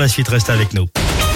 La suite reste avec nous.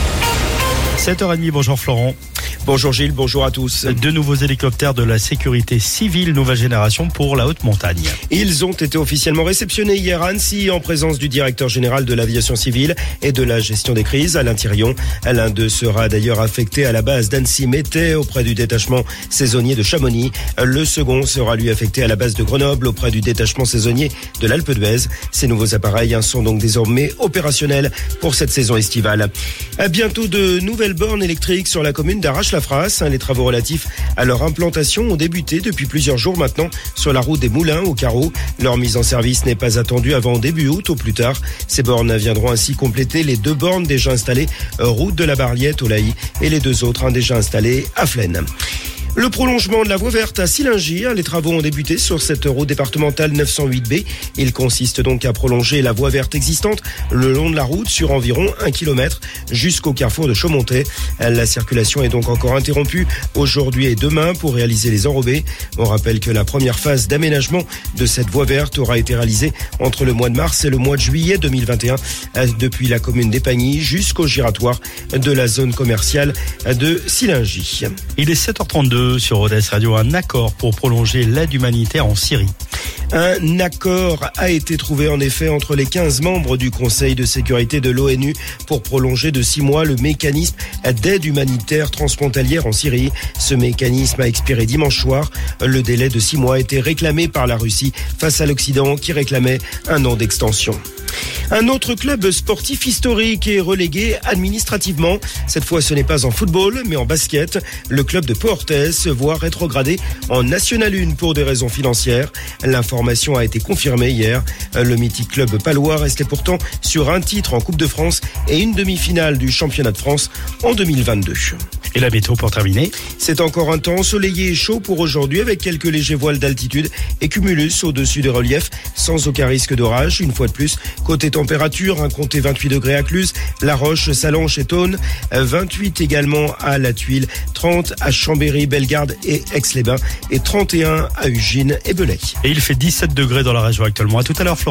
7h30, bonjour Florent. Bonjour Gilles, bonjour à tous. Deux nouveaux hélicoptères de la sécurité civile nouvelle génération pour la haute montagne. Ils ont été officiellement réceptionnés hier à Annecy en présence du directeur général de l'aviation civile et de la gestion des crises, Alain Thirion. L'un d'eux sera d'ailleurs affecté à la base d'Annecy-Métais auprès du détachement saisonnier de Chamonix. Le second sera lui affecté à la base de Grenoble auprès du détachement saisonnier de l'Alpe d'Huez. Ces nouveaux appareils sont donc désormais opérationnels pour cette saison estivale. À bientôt de nouvelles bornes électriques sur la commune d'Arrache-la-Frasse. Les travaux relatifs à leur implantation ont débuté depuis plusieurs jours maintenant sur la route des Moulins au Carreau. Leur mise en service n'est pas attendue avant début août au plus tard. Ces bornes viendront ainsi compléter les deux bornes déjà installées route de la Barliette au Laï et les deux autres déjà installées à Flaine. Le prolongement de la voie verte à Sillingy, les travaux ont débuté sur cette route départementale 908B. Il consiste donc à prolonger la voie verte existante le long de la route sur environ 1 km jusqu'au carrefour de Chaumontet. La circulation est donc encore interrompue aujourd'hui et demain pour réaliser les enrobés. On rappelle que la première phase d'aménagement de cette voie verte aura été réalisée entre le mois de mars et le mois de juillet 2021 depuis la commune d'Épagny jusqu'au giratoire de la zone commerciale de Sillingy. Il est 7h32. Sur Rodez Radio, un accord pour prolonger l'aide humanitaire en Syrie. Un accord a été trouvé en effet entre les 15 membres du Conseil de sécurité de l'ONU pour prolonger de 6 mois le mécanisme d'aide humanitaire transfrontalière en Syrie. Ce mécanisme a expiré dimanche soir. Le délai de 6 mois a été réclamé par la Russie face à l'Occident qui réclamait un an d'extension. Un autre club sportif historique est relégué administrativement. Cette fois, ce n'est pas en football, mais en basket. Le club de Portes se voit rétrogradé en National 1 pour des raisons financières. L'information a été confirmée hier. Le mythique club palois restait pourtant sur un titre en Coupe de France et une demi-finale du championnat de France en 2022. Et la météo pour terminer. C'est encore un temps ensoleillé et chaud pour aujourd'hui avec quelques légers voiles d'altitude et cumulus au-dessus des reliefs sans aucun risque d'orage. Une fois de plus, côté température, comptez 28 degrés à Cluse, La Roche, Sallanches et Thônes, 28 également à La Tuile, 30 à Chambéry, Bellegarde et Aix-les-Bains et 31 à Ugine et Belay. Et il fait 17 degrés dans la région actuellement. À tout à l'heure, Florent.